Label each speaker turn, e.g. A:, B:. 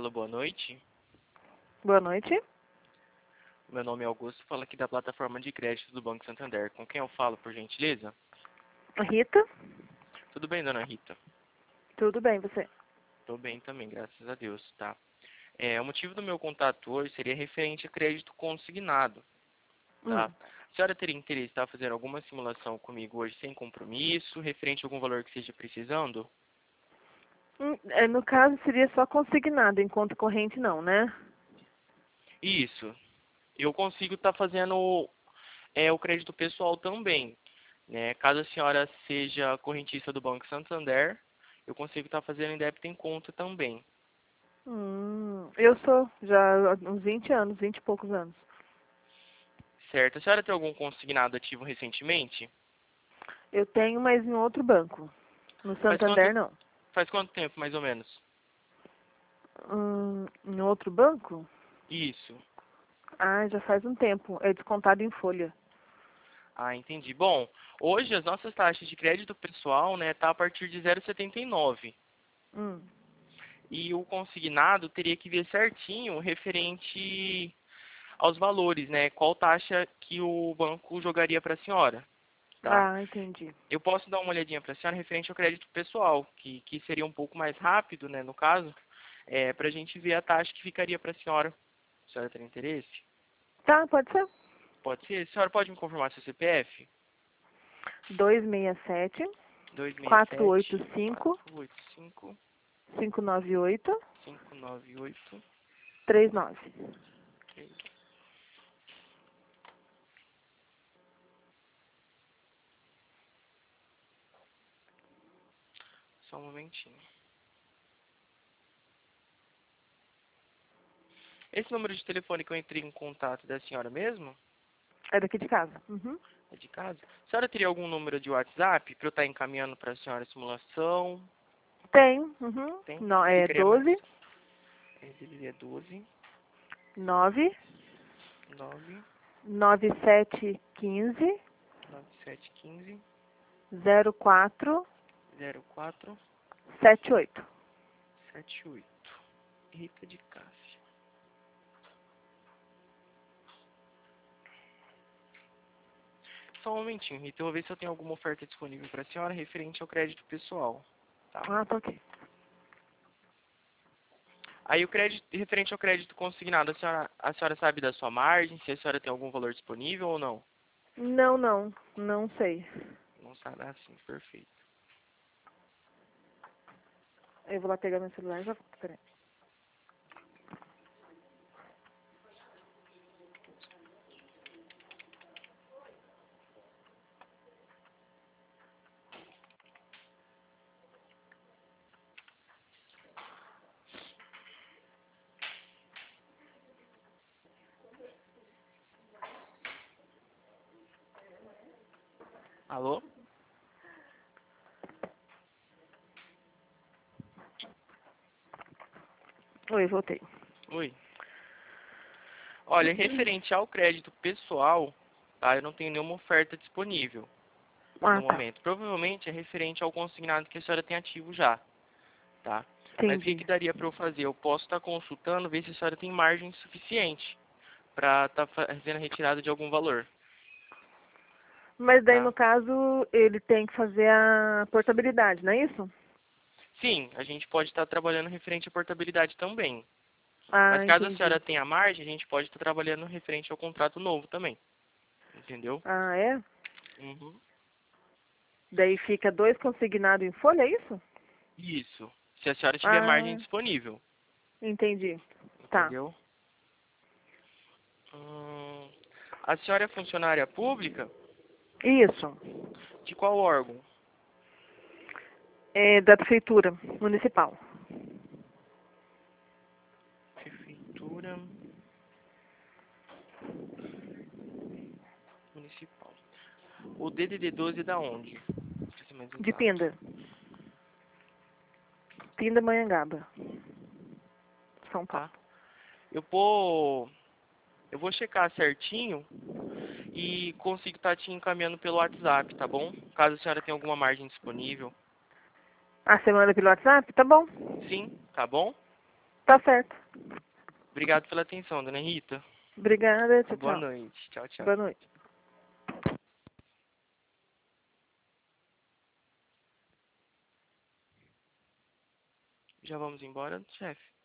A: Alô, boa noite.
B: Boa noite.
A: Meu nome é Augusto, falo aqui da plataforma de crédito do Banco Santander. Com quem eu falo, por gentileza?
B: Rita?
A: Tudo bem, dona Rita?
B: Tudo bem, você?
A: Tô bem também, graças a Deus, tá? O motivo do meu contato hoje seria referente a crédito consignado, tá? A senhora teria interesse em estar fazendo alguma simulação comigo hoje sem compromisso, referente a algum valor que esteja precisando?
B: No caso, seria só consignado, em conta corrente não, né?
A: Isso. Eu consigo estar fazendo o crédito pessoal também, né? Caso a senhora seja correntista do Banco Santander, eu consigo estar fazendo em débito em conta também.
B: Eu sou já há uns 20 anos, 20 e poucos anos.
A: Certo. A senhora tem algum consignado ativo recentemente?
B: Eu tenho, mas em outro banco. No
A: Faz quanto,
B: Santander, não.
A: faz quanto tempo, mais ou menos?
B: Em outro banco?
A: Isso.
B: Ah, já faz um tempo. É descontado em folha.
A: Ah, entendi. Bom, hoje as nossas taxas de crédito pessoal, né, tá a partir de 0,79.
B: Hum.
A: E o consignado teria que ver certinho referente aos valores, né? Qual taxa que o banco jogaria para a senhora, tá?
B: Ah, entendi.
A: Eu posso dar uma olhadinha para a senhora referente ao crédito pessoal, que seria um pouco mais rápido, né, no caso, para a gente ver a taxa que ficaria para a senhora. A senhora tem interesse?
B: Tá, pode ser.
A: Pode ser? A senhora pode me confirmar seu CPF?
B: 267
A: 267
B: 485
A: 485
B: 598
A: 598
B: 39.
A: 3. Só um momentinho. Esse número de telefone que eu entrei em contato da senhora mesmo?
B: É daqui de casa.
A: É de casa? A senhora teria algum número de WhatsApp para eu estar encaminhando para a senhora a simulação?
B: Tem.
A: Tem?
B: Não, é
A: Ficaria mais...
B: 12
A: Ele é 12
B: 9
A: 9
B: 9715
A: 9715
B: 04
A: 04
B: 78.
A: 78. Rita de Cássia. Só um momentinho, Rita. Eu vou ver se eu tenho alguma oferta disponível para a senhora referente ao crédito pessoal. Tá?
B: Ah, tá ok.
A: Aí o crédito, referente ao crédito consignado, a senhora sabe da sua margem, se a senhora tem algum valor disponível ou não?
B: Não sei.
A: Não sabe, sim, perfeito.
B: Eu vou lá pegar meu celular e já volto. Peraí.
A: Alô?
B: Oi, voltei.
A: Oi. Olha, referente ao crédito pessoal, tá? Eu não tenho nenhuma oferta disponível
B: Ah,
A: no
B: tá.
A: momento. Provavelmente é referente ao consignado que a senhora tem ativo já, tá? Mas o que
B: Entendi.
A: que daria para eu fazer? Eu posso estar consultando, ver se a senhora tem margem suficiente para estar fazendo a retirada de algum valor,
B: Mas daí, no
A: tá?
B: caso, ele tem que fazer a portabilidade, não é isso?
A: Sim, a gente pode estar trabalhando referente à portabilidade também. Mas
B: Ah,
A: caso a
B: entendi.
A: senhora tenha margem, a gente pode estar trabalhando referente ao contrato novo também. Entendeu?
B: Ah, é?
A: Uhum.
B: Daí fica 2 consignados em folha, é isso?
A: Isso. Se a senhora tiver margem
B: Ah,
A: disponível.
B: entendi. Tá.
A: Entendeu? A senhora é funcionária pública?
B: Isso.
A: De qual órgão?
B: É da prefeitura municipal.
A: Prefeitura Municipal. O DDD 12 é da onde? Pra ser mais
B: De
A: exato.
B: Pinda. Pindamonhangaba, São Paulo.
A: Tá? Eu vou, eu vou checar certinho e consigo estar te encaminhando pelo WhatsApp, tá bom? Caso a senhora tenha alguma margem disponível.
B: Ah, você manda pelo WhatsApp? Tá bom.
A: Sim, tá bom?
B: Tá certo.
A: Obrigado pela atenção, dona Rita.
B: Obrigada, tchau,
A: Boa
B: tchau.
A: noite. Tchau, tchau.
B: Boa noite.
A: Já vamos embora, chefe?